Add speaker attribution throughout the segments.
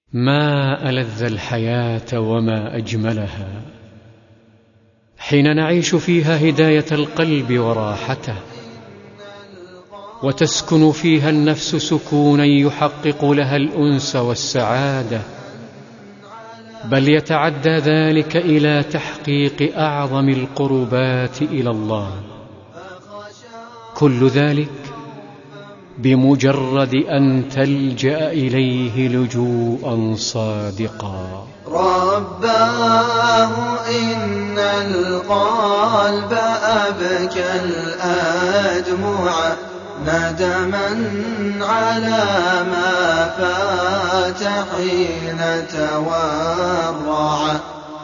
Speaker 1: ما ألذ الحياة وما أجملها، حين نعيش فيها هداية القلب وراحته، وتسكن فيها النفس سكونا يحقق لها الأنس والسعادة، بل يتعدى ذلك إلى تحقيق أعظم القربات إلى الله، كل ذلك بمجرد أن تلجأ إليه لجوءا صادقا.
Speaker 2: رباه إن القلب أبكى الأدمع ندما على ما فات حين تورع،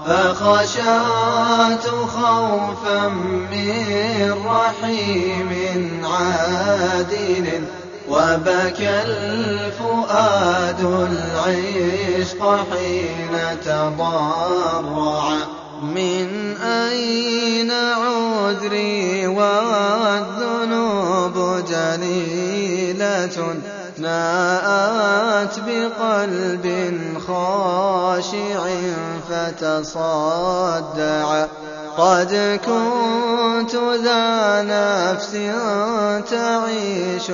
Speaker 2: فخشعت خوفا من رحيم عادل، وبكى الفؤاد العشق حين تضرع. من أين عذري والذنوب جليلة ناءت بقلب خاشع فتصدع، قد كنت ذا نفس تعيش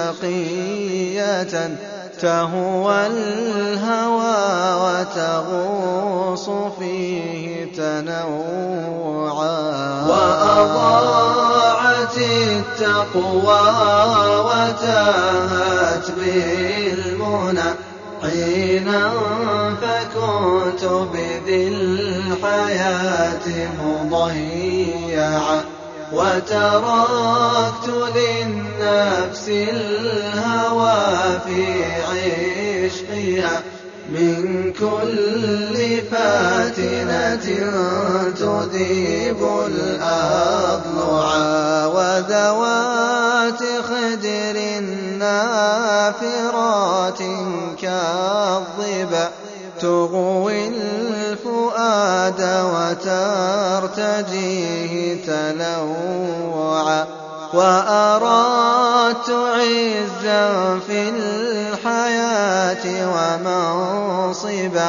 Speaker 2: شقية تهوى الهوى وتغوص فيه تنوعا، وأضاعت التقوى وتاهت بالمنى حينا، فكنت بذي الحياة مضيعا، وتركت للنفس الهوى في عشقها من كل فاتنة تذيب الأضلعا، وذوات خدر نافرات كالظبا تغوي الفؤاد وترتجيه تلوعا، وأردت عزا في الحياة ومنصبا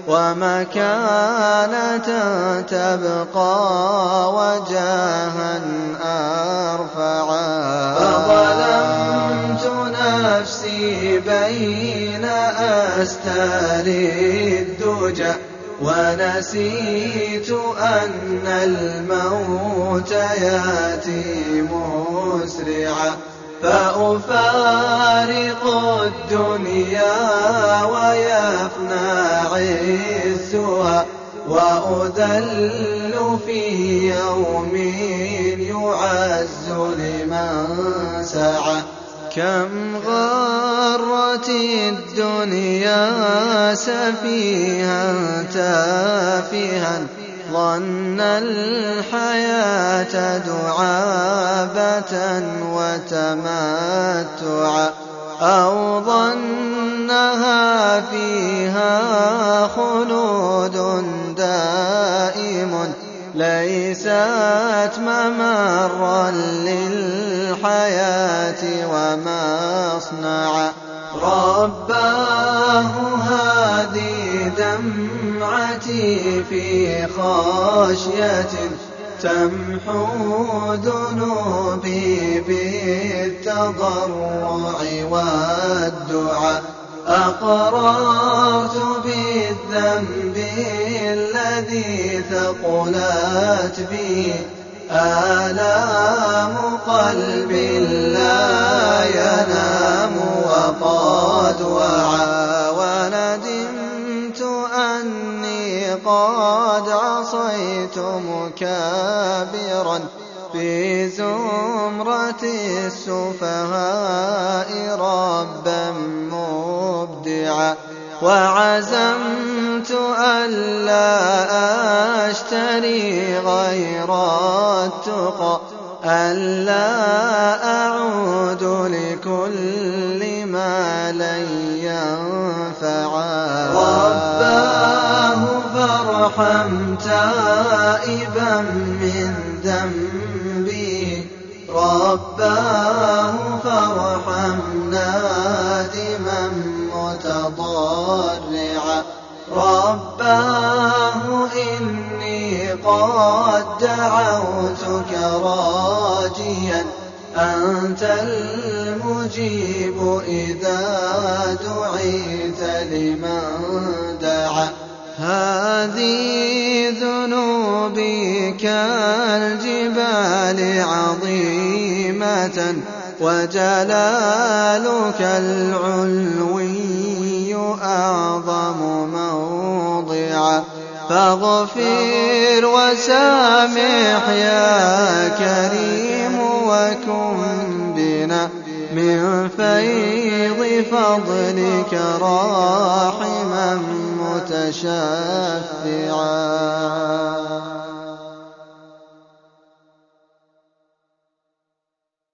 Speaker 2: ومكانة تبقى وجاها أرفعا، فظلمت نفسي بين أستار الدجى، ونسيت أن الموت يأتي مسرعا، فأفارق الدنيا ويفنى عزها، وأذل في يوم يعز لمن سعى. كم غرت الدنيا سفيها تافها، ظن الحياة دعابة وتمتعا، أو ظنها فيها خلود دائم، ليست ممرا للحياة ومصنعا. رباه هذه دمعتي في خاشية تمحو ذنوبي بالتضرع والدعاء، أقررت بالذنب الذي ثقلت به آلام قلب لا ينام وقد وعى، وندمت أني قد عصيت مكابرا في زمرة السفهاء ربا مبدعا، وعزمت ألا أشتري غير التقى، ألا أعود لكل ما لن ينفعا. رباه فارحم تائبا من ذنبي، رباه فارحم نادما متضرعا، رباه إني قد دعوتك راجيا أنت المجيب إذا دعيت لمن دعا. هذه ذنوبي كالجبال عظيمة وجلالك العلوي أعظم موضعا. فاغفر وسامح يا كريم وكن بنا من فيض فضلك راحما متشفعا.